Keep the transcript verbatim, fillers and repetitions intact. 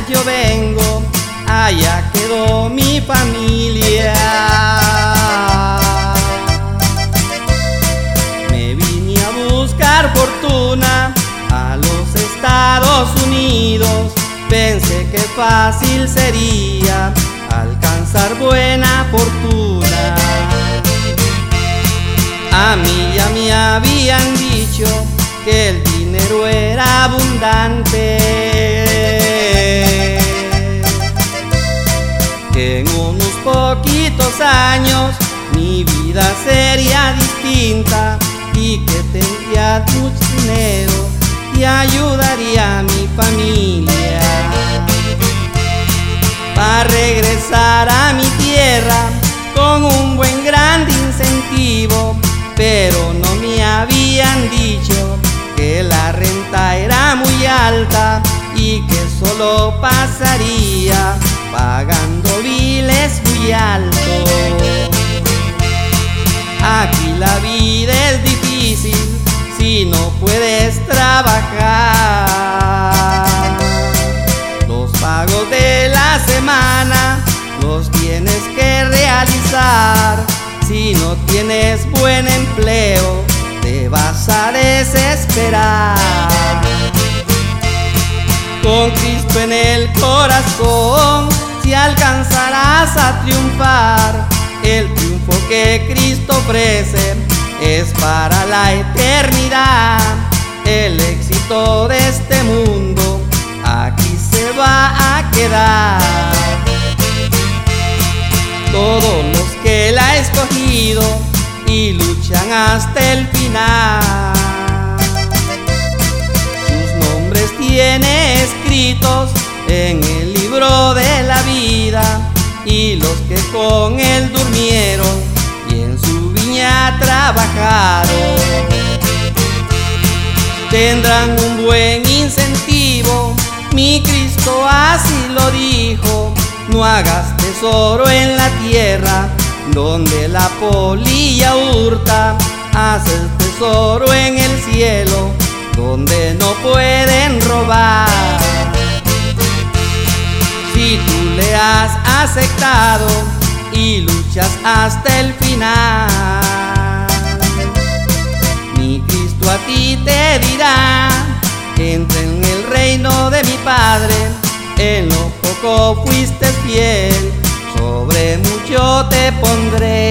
yo vengo, allá quedó mi familia. Me vine a buscar fortuna a los Estados Unidos. Pensé que fácil sería alcanzar buena fortuna. A mí ya me habían dicho que el dinero era abundante, que en unos poquitos años mi vida sería distinta y que tendría mucho dinero y ayudaría a mi familia. Para regresar a mi tierra con un buen grande incentivo, pero no me habían dicho que la renta era muy alta y que solo pasaría pagando biles muy altos. Aquí la vida es difícil si no puedes trabajar. Los pagos de la semana los tienes que realizar. Si no tienes buen empleo, te vas a desesperar. Con Cristo en el corazón, si alcanzarás a triunfar. El triunfo que Cristo ofrece es para la eternidad. El éxito de este mundo aquí se va a quedar. Todos los que Él ha escogido y luchan hasta el final, sus nombres tiene escritos en el libro de la vida, y los que con Él durmieron y en su viña trabajaron tendrán un buen incentivo. Mi Cristo así lo dijo: no hagas tesoro en la tierra, donde la polilla hurta. Haz el tesoro en el cielo, donde no pueden robar. Si tú le has aceptado y luchas hasta el final, mi Cristo a ti te dirá: entra en el reino de mi Padre. En lo poco fuiste fiel, sobre mucho te pondré.